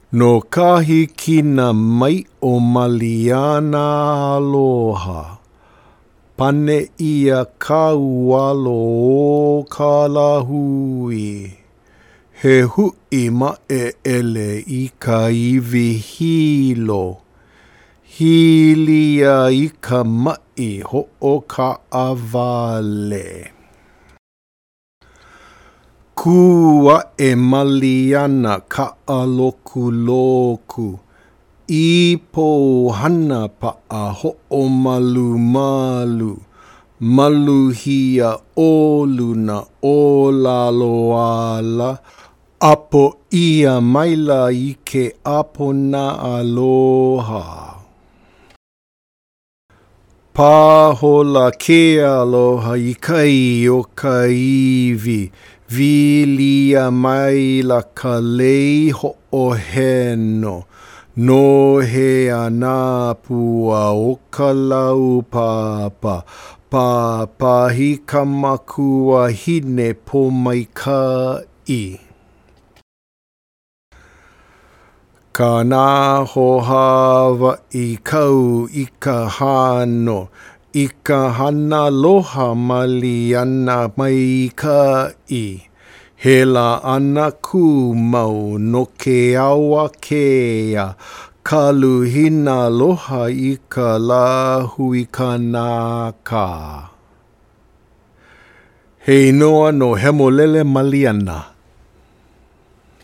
No kahi kina mai o Maliana aloha. Pane ia kaualo o ka lahui. He hui ma e ele I ka iwi hilo. Hilia I ka mai ho o ka awale. Kua e Maliana ka aloku loku. Ipo hana pa'a ho o malu malu. Malu hia oluna o lalo ala. Apo ia maila I ke apo na aloha. Pahola ke aloha I kai o ka iwi. Vilia maila ka lei ho o heno. No he ana pua o ka lau papa. Papa hi ka makua hine po mai ka I. Ka nā hohawa I kau I ka hano. I ka hana loha Maliana mai ka I. Hela ana ku mau no ke awa kea. Kaluhina loha I ka lahu I ka naka. Hei noa no hemolele Maliana.